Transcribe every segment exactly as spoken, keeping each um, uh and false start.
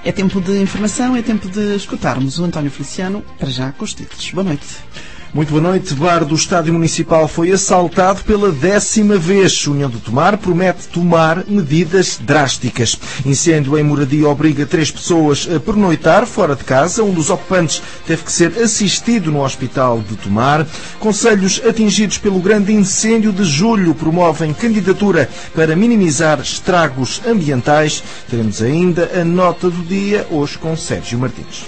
É tempo de informação, é tempo de escutarmos o António Feliciano, para já com os títulos. Boa noite. Muito boa noite. Bar do Estádio Municipal foi assaltado pela décima vez. União do Tomar promete tomar medidas drásticas. Incêndio em moradia obriga três pessoas a pernoitar fora de casa. Um dos ocupantes teve que ser assistido no hospital de Tomar. Concelhos atingidos pelo grande incêndio de julho promovem candidatura para minimizar estragos ambientais. Teremos ainda a nota do dia, hoje com Sérgio Martins.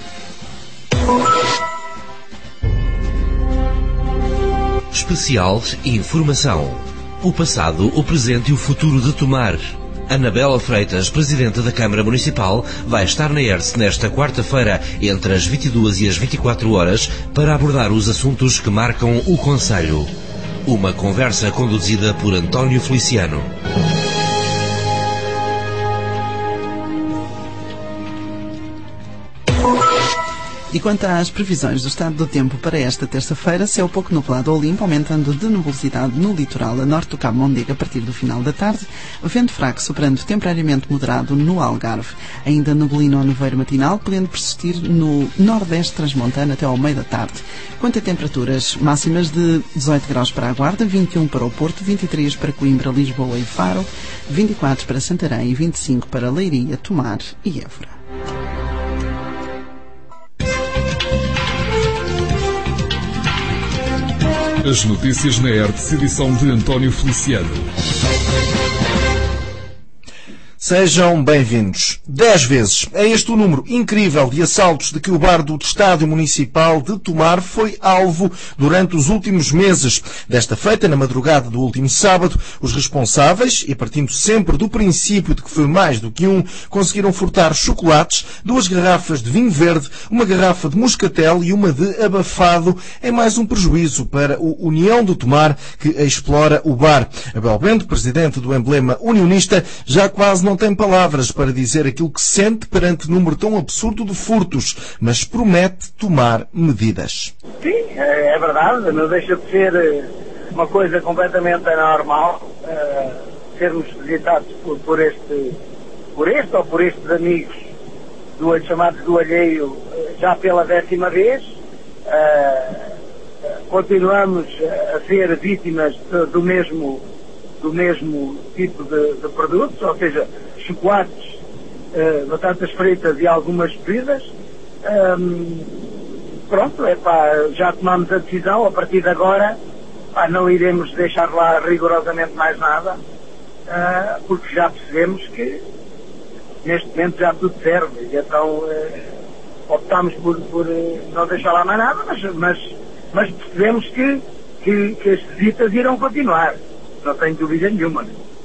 Especial Informação. O passado, o presente e o futuro de Tomar. Anabela Freitas, Presidente da Câmara Municipal, vai estar na E R S nesta quarta-feira, entre as vinte e duas e as vinte e quatro horas, para abordar os assuntos que marcam o Conselho. Uma conversa conduzida por António Feliciano. E quanto às previsões do estado do tempo para esta terça-feira, céu pouco nublado ou limpo, aumentando de nubosidade no litoral a norte do Cabo Mondego a partir do final da tarde, vento fraco soprando temporariamente moderado no Algarve, ainda neblina ou nevoeiro matinal, podendo persistir no nordeste transmontano até ao meio da tarde. Quanto a temperaturas, máximas de dezoito graus para a Guarda, vinte e um para o Porto, vinte e três para Coimbra, Lisboa e Faro, vinte e quatro para Santarém e vinte e cinco para Leiria, Tomar e Évora. As notícias na R T S, edição de António Feliciano. Sejam bem-vindos. Dez vezes. É este o número incrível de assaltos de que o bar do Estádio Municipal de Tomar foi alvo durante os últimos meses. Desta feita, na madrugada do último sábado, os responsáveis, e partindo sempre do princípio de que foi mais do que um, conseguiram furtar chocolates, duas garrafas de vinho verde, uma garrafa de moscatel e uma de abafado, em mais um prejuízo para o União do Tomar, que explora o bar. Abel Bento, presidente do emblema unionista, já quase não tem palavras para dizer aquilo que sente perante número tão absurdo de furtos, mas promete tomar medidas. Sim, é verdade, não deixa de ser uma coisa completamente anormal uh, sermos visitados por, por, este, por este ou por estes amigos do, chamados do alheio já pela décima vez. Uh, continuamos a ser vítimas do, do mesmo do mesmo tipo de, de produtos, ou seja, chocolates, uh, batatas fritas e algumas bebidas. Um, pronto, é pá, já tomámos a decisão, a partir de agora pá, não iremos deixar lá rigorosamente mais nada, uh, porque já percebemos que neste momento já tudo serve, e então uh, optámos por, por uh, não deixar lá mais nada, mas, mas, mas percebemos que, que, que as visitas irão continuar. Não tenho dúvida nenhuma.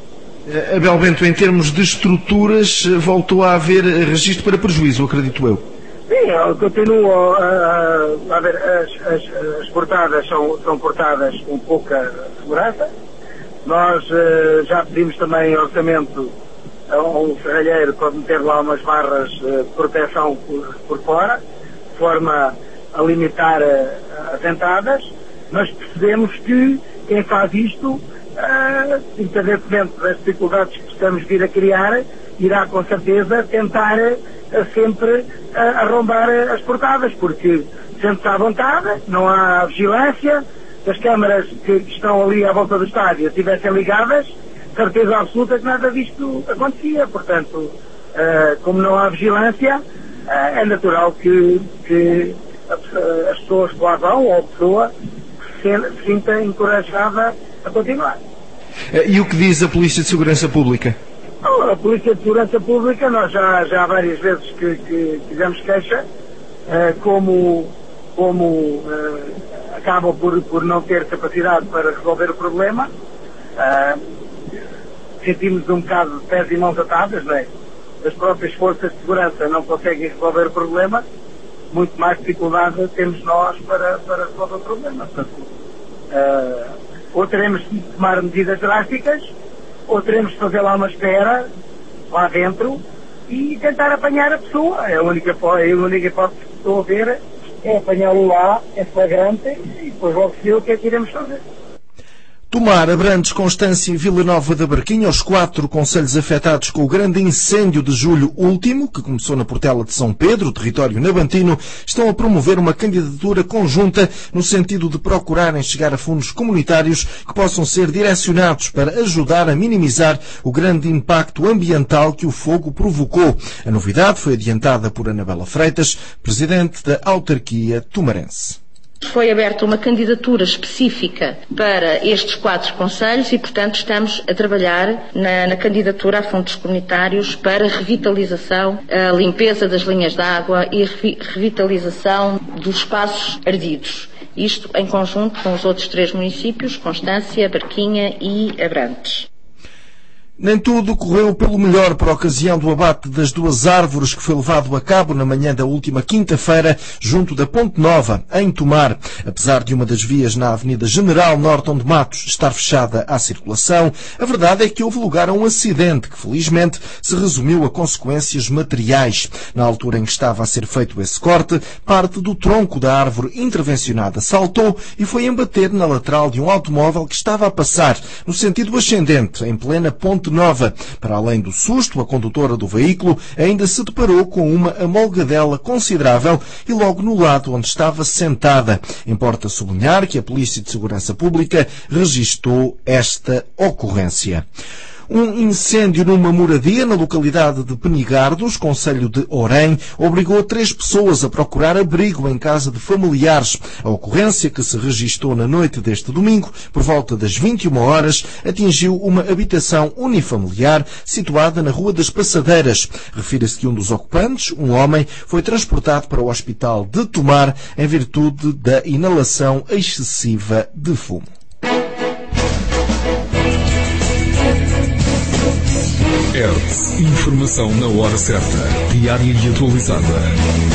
Abel Bento, em termos de estruturas, voltou a haver registro para prejuízo, acredito eu. Sim, eu continuo a, a, a ver, as, as, as portadas são, são portadas com pouca segurança. Nós uh, já pedimos também orçamento a um serralheiro para meter lá umas barras uh, de proteção por, por fora, de forma a limitar uh, as entradas, mas percebemos que quem faz isto, Uh, independentemente das dificuldades que possamos vir a criar, irá com certeza tentar uh, sempre uh, arrombar uh, as portadas, porque sente-se à vontade, não há vigilância. Se as câmaras que estão ali à volta do estádio estivessem ligadas, certeza absoluta que nada disto acontecia. Portanto, uh, como não há vigilância, uh, é natural que, que a, as pessoas que lá vão, ou a pessoa, se, se sinta encorajada a continuar. E o que diz a Polícia de Segurança Pública? A Polícia de Segurança Pública, nós já, já várias vezes que, que fizemos queixa, uh, como, como uh, acabam por, por não ter capacidade para resolver o problema, uh, sentimos um bocado de pés e mãos atadas, não é? As próprias forças de segurança não conseguem resolver o problema, muito mais dificuldade temos nós para, para resolver o problema. Portanto, uh, ou teremos de tomar medidas drásticas, ou teremos de fazer lá uma espera, lá dentro, e tentar apanhar a pessoa. É a única, é a única hipótese que estou a ver, é apanhá-lo lá, é flagrante, e depois logo se vê o que é que iremos fazer. Tomar, Abrantes, Constância e Vila Nova da Barquinha, os quatro concelhos afetados com o grande incêndio de julho último, que começou na Portela de São Pedro, território nabantino, estão a promover uma candidatura conjunta no sentido de procurarem chegar a fundos comunitários que possam ser direcionados para ajudar a minimizar o grande impacto ambiental que o fogo provocou. A novidade foi adiantada por Anabela Freitas, presidente da autarquia tumarense. Foi aberta uma candidatura específica para estes quatro concelhos e, portanto, estamos a trabalhar na, na candidatura a fundos comunitários para revitalização, a limpeza das linhas de água e a revitalização dos espaços ardidos. Isto em conjunto com os outros três municípios, Constância, Barquinha e Abrantes. Nem tudo correu pelo melhor para a ocasião do abate das duas árvores que foi levado a cabo na manhã da última quinta-feira, junto da Ponte Nova, em Tomar. Apesar de uma das vias na Avenida General Norton de Matos estar fechada à circulação, a verdade é que houve lugar a um acidente que, felizmente, se resumiu a consequências materiais. Na altura em que estava a ser feito esse corte, parte do tronco da árvore intervencionada saltou e foi embater na lateral de um automóvel que estava a passar no sentido ascendente, em plena Ponte Nova. Para além do susto, a condutora do veículo ainda se deparou com uma amolgadela considerável e logo no lado onde estava sentada. Importa sublinhar que a Polícia de Segurança Pública registou esta ocorrência. Um incêndio numa moradia na localidade de Penigardos, concelho de Orém, obrigou três pessoas a procurar abrigo em casa de familiares. A ocorrência, que se registou na noite deste domingo, por volta das vinte e uma horas, atingiu uma habitação unifamiliar situada na Rua das Passadeiras. Refira-se que um dos ocupantes, um homem, foi transportado para o Hospital de Tomar em virtude da inalação excessiva de fumo. Hertz, informação na hora certa, diária e atualizada.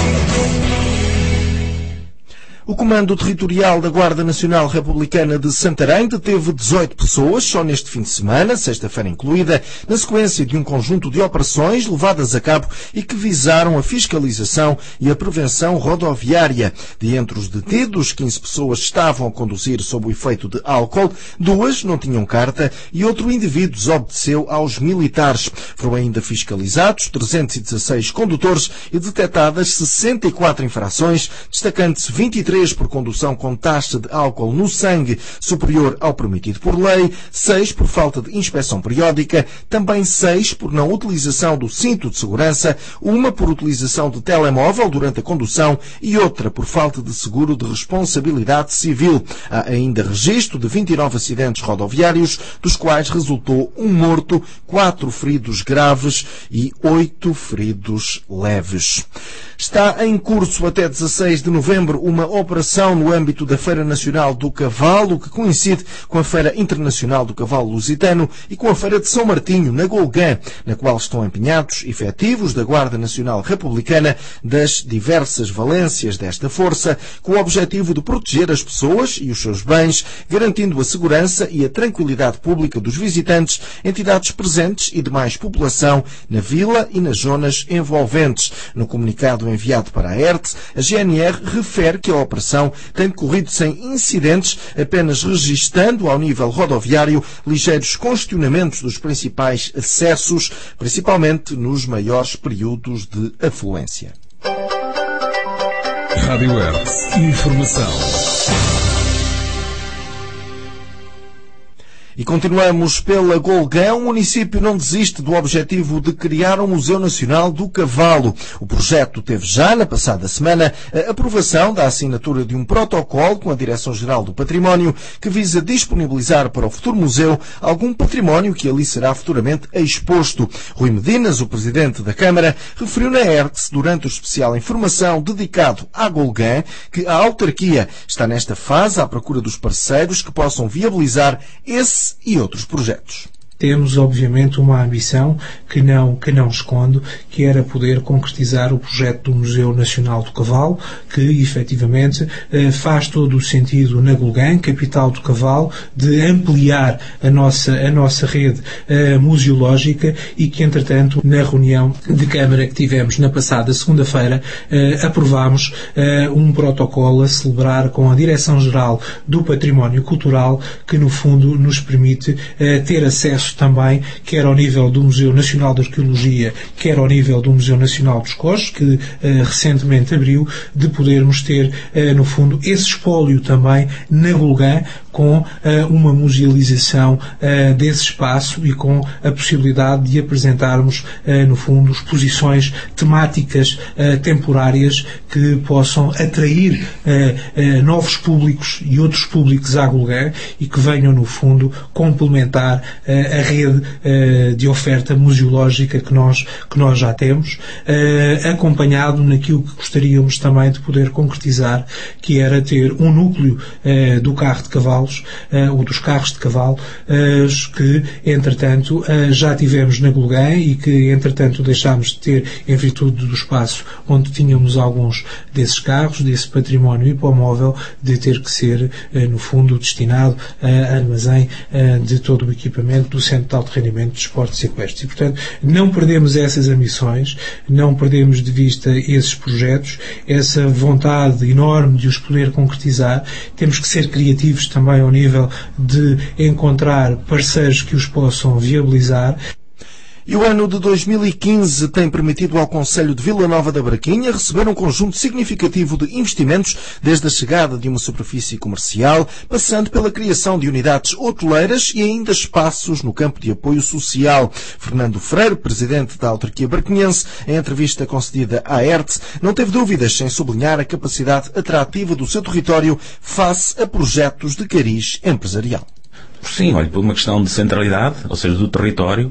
O Comando Territorial da Guarda Nacional Republicana de Santarém deteve dezoito pessoas só neste fim de semana, sexta-feira incluída, na sequência de um conjunto de operações levadas a cabo e que visaram a fiscalização e a prevenção rodoviária. De entre os detidos, quinze pessoas estavam a conduzir sob o efeito de álcool, duas não tinham carta e outro indivíduo desobedeceu aos militares. Foram ainda fiscalizados trezentos e dezasseis condutores e detectadas sessenta e quatro infrações, destacando-se vinte e três por condução com taxa de álcool no sangue superior ao permitido por lei, seis por falta de inspeção periódica, também seis por não utilização do cinto de segurança, uma por utilização de telemóvel durante a condução e outra por falta de seguro de responsabilidade civil. Há ainda registro de vinte e nove acidentes rodoviários, dos quais resultou um morto, quatro feridos graves e oito feridos leves. Está em curso até dezasseis de novembro uma operação no âmbito da Feira Nacional do Cavalo, que coincide com a Feira Internacional do Cavalo Lusitano e com a Feira de São Martinho, na Golgã, na qual estão empenhados efetivos da Guarda Nacional Republicana das diversas valências desta força, com o objetivo de proteger as pessoas e os seus bens, garantindo a segurança e a tranquilidade pública dos visitantes, entidades presentes e demais população na vila e nas zonas envolventes. No comunicado enviado para a Hertz, a G N R refere que a operação tem decorrido sem incidentes, apenas registando ao nível rodoviário ligeiros congestionamentos dos principais acessos, principalmente nos maiores períodos de afluência. Rádio Hertz, informação. E continuamos pela Golgã. O município não desiste do objetivo de criar um Museu Nacional do Cavalo. O projeto teve já, na passada semana, a aprovação da assinatura de um protocolo com a Direção-Geral do Património que visa disponibilizar para o futuro museu algum património que ali será futuramente exposto. Rui Medinas, o presidente da Câmara, referiu na Hertz, durante o especial informação dedicado à Golgã, que a autarquia está nesta fase à procura dos parceiros que possam viabilizar esse e outros projetos. temos, obviamente, uma ambição que não, que não escondo, que era poder concretizar o projeto do Museu Nacional do Cavalo, que, efetivamente, faz todo o sentido na Gulgã, capital do cavalo, de ampliar a nossa, a nossa rede uh, museológica e que, entretanto, na reunião de Câmara que tivemos na passada segunda-feira, uh, aprovámos uh, um protocolo a celebrar com a Direção-Geral do Património Cultural, que, no fundo, nos permite uh, ter acesso também, quer ao nível do Museu Nacional de Arqueologia, quer ao nível do Museu Nacional dos Coches, que uh, recentemente abriu, de podermos ter, uh, no fundo, esse espólio também na Gulgã, com uh, uma musealização uh, desse espaço e com a possibilidade de apresentarmos, uh, no fundo, exposições temáticas uh, temporárias que possam atrair uh, uh, novos públicos e outros públicos à Gulgã e que venham, no fundo, complementar uh, a rede uh, de oferta museológica que nós, que nós já temos, uh, acompanhado naquilo que gostaríamos também de poder concretizar, que era ter um núcleo uh, do carro de cavalos, uh, ou dos carros de cavalo, uh, que, entretanto, uh, já tivemos na Gulgã e que, entretanto, deixámos de ter em virtude do espaço onde tínhamos alguns desses carros, desse património hipomóvel, de ter que ser, uh, no fundo, destinado a armazém uh, de todo o equipamento do Centro de Alto Rendimento de Esportes Equestres. E, portanto, não perdemos essas ambições, não perdemos de vista esses projetos, essa vontade enorme de os poder concretizar. Temos que ser criativos também ao nível de encontrar parceiros que os possam viabilizar. E o ano de dois mil e quinze tem permitido ao Concelho de Vila Nova da Braquinha receber um conjunto significativo de investimentos, desde a chegada de uma superfície comercial, passando pela criação de unidades hoteleiras e ainda espaços no campo de apoio social. Fernando Freire, presidente da autarquia braquinhense, em entrevista concedida à E R T, não teve dúvidas em sublinhar a capacidade atrativa do seu território face a projetos de cariz empresarial. Sim, olha, por uma questão de centralidade, ou seja, do território,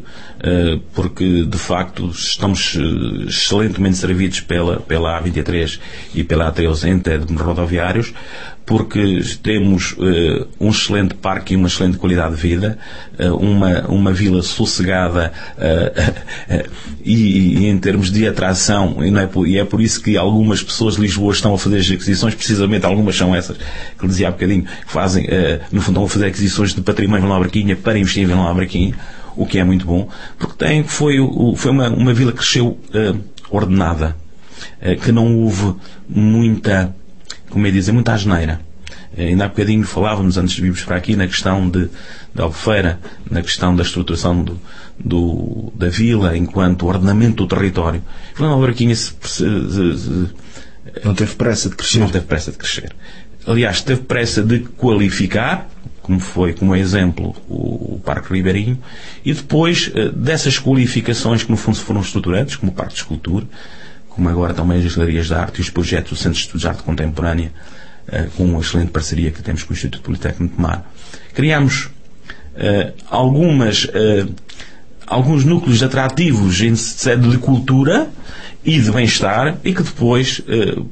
porque de facto estamos excelentemente servidos pela, pela A vinte e três e pela A treze em termos rodoviários, porque temos uh, um excelente parque e uma excelente qualidade de vida, uh, uma, uma vila sossegada uh, uh, uh, e, e em termos de atração, e, não é por, e é por isso que algumas pessoas de Lisboa estão a fazer as aquisições, precisamente algumas são essas, que lhe dizia há bocadinho, que fazem, uh, no fundo, estão a fazer aquisições de património em Vila Nova da Braquinha para investir em Vila Nova da Braquinha, o que é muito bom, porque tem, foi, foi uma, uma vila que cresceu uh, ordenada, uh, que não houve muita, como é dizer, muita asneira. Ainda há bocadinho falávamos, antes de virmos para aqui, na questão de, de Albufeira, na questão da estruturação do, do, da vila enquanto ordenamento do território. Vila Nova da Braquinha se, se, se, não teve pressa de crescer. Não teve pressa de crescer. Aliás, teve pressa de qualificar, como foi, como exemplo, o, o Parque Ribeirinho, e depois dessas qualificações que no fundo foram estruturantes, como o Parque de Escultura, como agora também as Galerias de Arte e os projetos do Centro de Estudos de Arte Contemporânea, Uh, com uma excelente parceria que temos com o Instituto Politécnico de Tomar. Criámos uh, algumas, uh, alguns núcleos atrativos em sede de cultura e de bem-estar e que depois uh,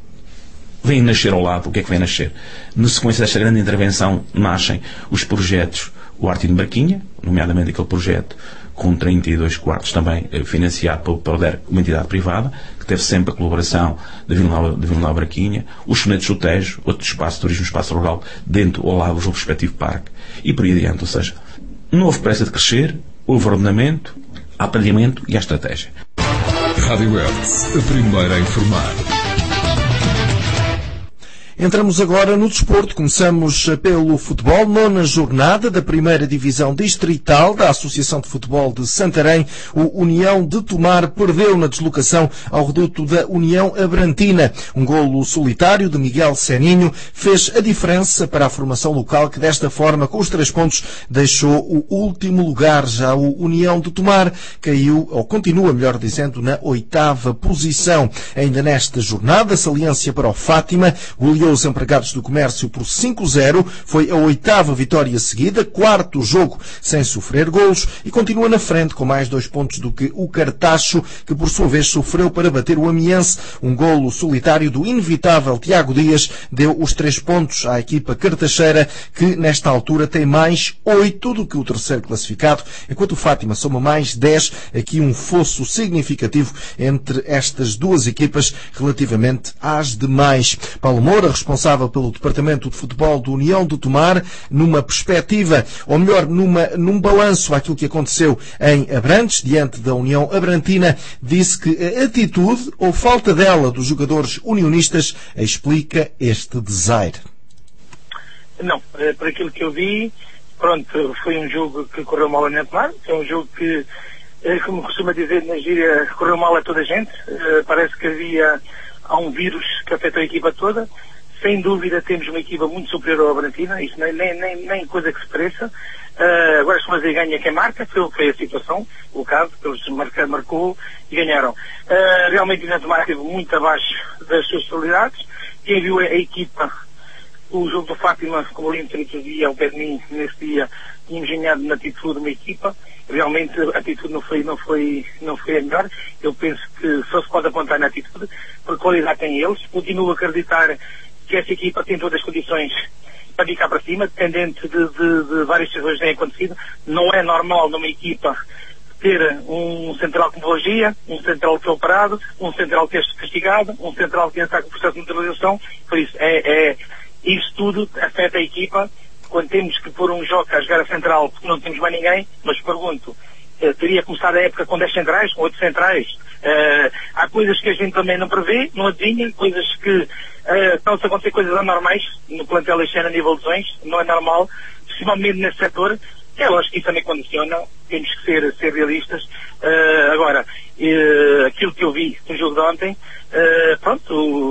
vêm nascer ao lado. O que é que vem nascer? Na sequência desta grande intervenção nascem os projetos O Arte de Braquinha, nomeadamente aquele projeto com trinta e dois quartos também uh, financiado pelo Poder, uma entidade privada, que teve sempre a colaboração da Vila Nova, de Vila Nova Braquinha, os sonetos do Tejo, outro espaço de turismo, espaço rural, dentro ao lado do respectivo parque, e por aí adiante. Ou seja, não houve pressa de crescer, houve ordenamento, há planeamento e há estratégia. Rádio Hertz, a primeira a informar. Entramos agora no desporto. Começamos pelo futebol. Nona jornada da primeira divisão distrital da Associação de Futebol de Santarém. O União de Tomar perdeu na deslocação ao reduto da União Abrantina. Um golo solitário de Miguel Seninho fez a diferença para a formação local, que desta forma, com os três pontos, deixou o último lugar. Já o União de Tomar caiu, ou continua, melhor dizendo, na oitava posição. Ainda nesta jornada, saliência para o Fátima. William goleou os empregados do comércio por cinco zero, foi a oitava vitória seguida, quarto jogo sem sofrer golos e continua na frente com mais dois pontos do que o Cartacho, que por sua vez sofreu para bater o Amiense. Um golo solitário do inevitável Tiago Dias deu os três pontos à equipa cartacheira, que nesta altura tem mais oito do que o terceiro classificado, enquanto o Fátima soma mais dez, aqui um fosso significativo entre estas duas equipas relativamente às demais. Paulo Moura, responsável pelo Departamento de Futebol do União de Tomar, numa perspectiva, ou melhor, numa, num balanço àquilo que aconteceu em Abrantes, diante da União Abrantina, disse que a atitude ou falta dela dos jogadores unionistas explica este desaire. Não, por aquilo que eu vi, pronto, foi um jogo que correu mal a União de Tomar, é um jogo que, como costuma dizer na gíria, correu mal a toda a gente. Parece que havia há um vírus que afetou a equipa toda. Sem dúvida temos uma equipa muito superior ao Abrantina, isso nem, nem, nem coisa que se pareça. Uh, agora se fazer ganha quem marca, foi, foi a situação, o caso, que eles marca, marcou e ganharam. Uh, realmente o União de Tomar esteve muito abaixo das suas possibilidades. Quem viu a, a equipa, o jogo do Fátima, como eu lembro no dia, ao pé de mim, nesse dia, tínhamos ganhado na atitude de uma equipa. Realmente a atitude não foi, não foi, não foi a melhor. Eu penso que só se pode apontar na atitude, porque qualidade tem eles. Continuo a acreditar que essa equipa tem todas as condições para ir cá para cima, dependente de, de, de várias situações que têm acontecido. Não é normal numa equipa ter um central com biologia, um central que é operado, um central que é castigado, um central que está com processo de neutralização. Por isso, é, é, isso tudo afeta a equipa. Quando temos que pôr um jogo a jogar a central, porque não temos mais ninguém, mas pergunto, eh, teria começado a época com dez centrais, com oito centrais? Uh, há coisas que a gente também não prevê, não adivinha, coisas que uh, estão-se a acontecer coisas anormais no plantel este ano a nível de lesões, não é normal, principalmente nesse setor. É lógico que isso também condiciona, temos que ser, ser realistas. Uh, agora, uh, aquilo que eu vi no jogo de ontem, uh, pronto,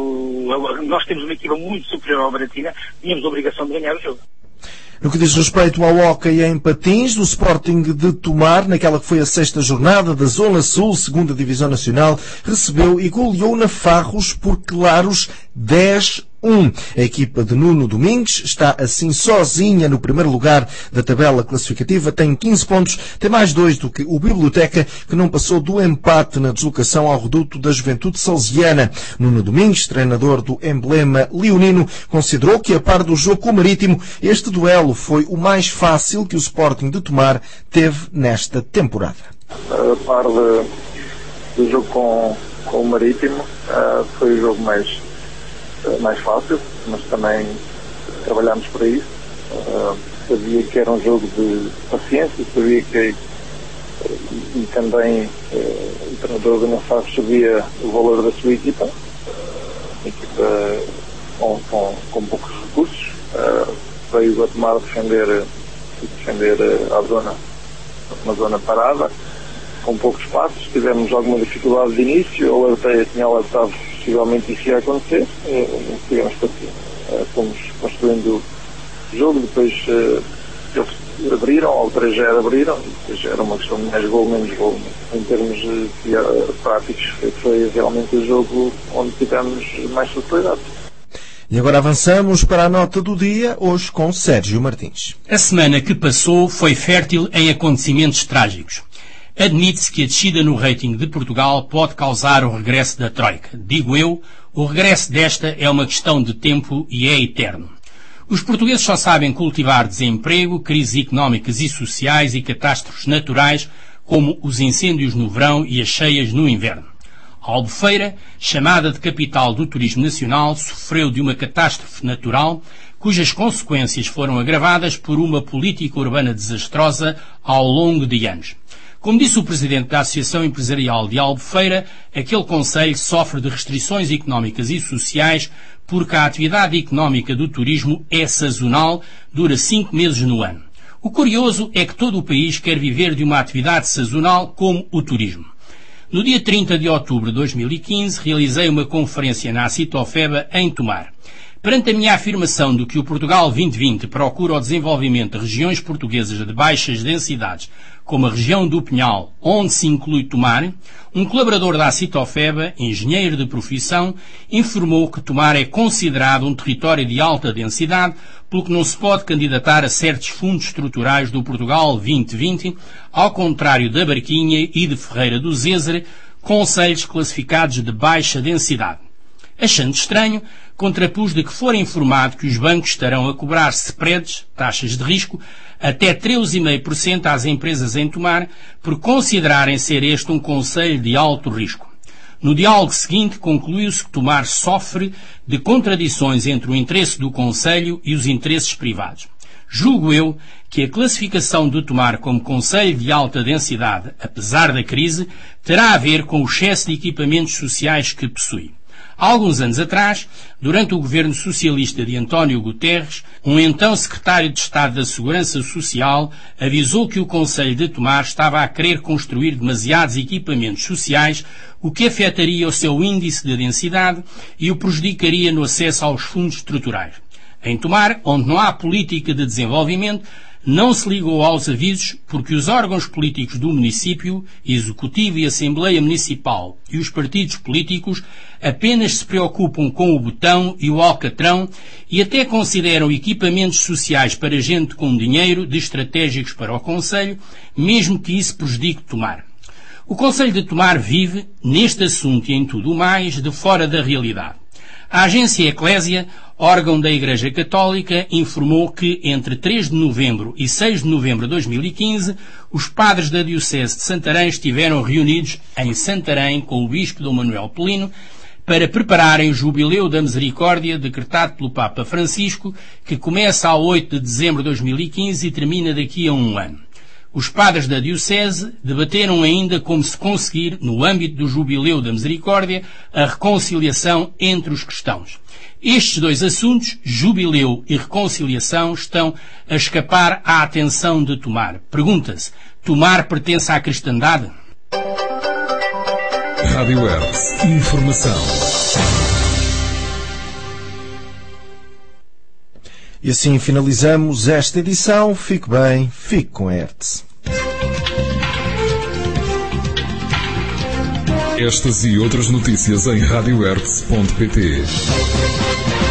uh, nós temos uma equipa muito superior ao Abrantina, tínhamos a obrigação de ganhar o jogo. No que diz respeito ao hóquei em patins, do Sporting de Tomar, naquela que foi a sexta jornada da Zona Sul, segunda Divisão Nacional, recebeu e goleou na Farros por claros dez a um. A equipa de Nuno Domingues está assim sozinha no primeiro lugar da tabela classificativa, tem quinze pontos, tem mais dois do que o Biblioteca, que não passou do empate na deslocação ao reduto da Juventude Salesiana. Nuno Domingues, treinador do emblema leonino, considerou que, a par do jogo com o Marítimo, este duelo foi o mais fácil que o Sporting de Tomar teve nesta temporada. A par de, do jogo com, com o Marítimo, uh, foi o jogo mais mais fácil, mas também trabalhámos para isso. Uh, sabia que era um jogo de paciência, sabia que e também uh, o treinador do Nafarro sabia o valor da sua equipa, uma equipa com, com, com poucos recursos, uh, veio a tomar defender, defender a zona, uma zona parada, com poucos passos. Tivemos alguma dificuldade de início, eu até tinha alertado possivelmente isso ia acontecer, uh, tivemos paciência. Uh, fomos construindo o jogo, depois uh, eles abriram, ao três zero abriram, depois era uma questão de mais gol, menos gol. Em termos uh, práticos, foi realmente o jogo onde tivemos mais facilidade. E agora avançamos para a nota do dia, hoje com Sérgio Martins. A semana que passou foi fértil em acontecimentos trágicos. Admite-se que a descida no rating de Portugal pode causar o regresso da Troika. Digo eu, o regresso desta é uma questão de tempo e é eterno. Os portugueses só sabem cultivar desemprego, crises económicas e sociais e catástrofes naturais, como os incêndios no verão e as cheias no inverno. A Albufeira, chamada de capital do turismo nacional, sofreu de uma catástrofe natural, cujas consequências foram agravadas por uma política urbana desastrosa ao longo de anos. Como disse o presidente da Associação Empresarial de Albufeira, aquele concelho sofre de restrições económicas e sociais porque a atividade económica do turismo é sazonal, dura cinco meses no ano. O curioso é que todo o país quer viver de uma atividade sazonal como o turismo. No dia trinta de outubro de dois mil e quinze, realizei uma conferência na Acitofeba em Tomar. Perante a minha afirmação de que o Portugal vinte vinte procura o desenvolvimento de regiões portuguesas de baixas densidades, como a região do Pinhal, onde se inclui Tomar, um colaborador da Acitofeba, engenheiro de profissão, informou que Tomar é considerado um território de alta densidade, pelo que não se pode candidatar a certos fundos estruturais do Portugal vinte vinte, ao contrário da Barquinha e de Ferreira do Zézere, concelhos classificados de baixa densidade. Achando estranho, contrapus de que fora informado que os bancos estarão a cobrar spreads, taxas de risco, até treze vírgula cinco por cento às empresas em Tomar, por considerarem ser este um concelho de alto risco. No diálogo seguinte, concluiu-se que Tomar sofre de contradições entre o interesse do concelho e os interesses privados. Julgo eu que a classificação de Tomar como concelho de alta densidade, apesar da crise, terá a ver com o excesso de equipamentos sociais que possui. Há alguns anos atrás, durante o governo socialista de António Guterres, um então secretário de Estado da Segurança Social avisou que o Concelho de Tomar estava a querer construir demasiados equipamentos sociais, o que afetaria o seu índice de densidade e o prejudicaria no acesso aos fundos estruturais. Em Tomar, onde não há política de desenvolvimento, não se ligou aos avisos porque os órgãos políticos do município, Executivo e Assembleia Municipal e os partidos políticos apenas se preocupam com o botão e o alcatrão e até consideram equipamentos sociais para gente com dinheiro de estratégicos para o Concelho, mesmo que isso prejudique Tomar. O Concelho de Tomar vive, neste assunto e em tudo o mais, de fora da realidade. A agência Eclésia, órgão da Igreja Católica, informou que entre três de novembro e seis de novembro de dois mil e quinze, os padres da Diocese de Santarém estiveram reunidos em Santarém com o Bispo Dom Manuel Pelino para prepararem o Jubileu da Misericórdia decretado pelo Papa Francisco, que começa a oito de dezembro de dois mil e quinze e termina daqui a um ano. Os padres da Diocese debateram ainda como se conseguir, no âmbito do Jubileu da Misericórdia, a reconciliação entre os cristãos. Estes dois assuntos, jubileu e reconciliação, estão a escapar à atenção de Tomar. Pergunta-se, Tomar pertence à cristandade? Rádio Hertz. Informação. E assim finalizamos esta edição. Fique bem, fique com a Hertz. Estas e outras notícias em rádio hertz ponto pt.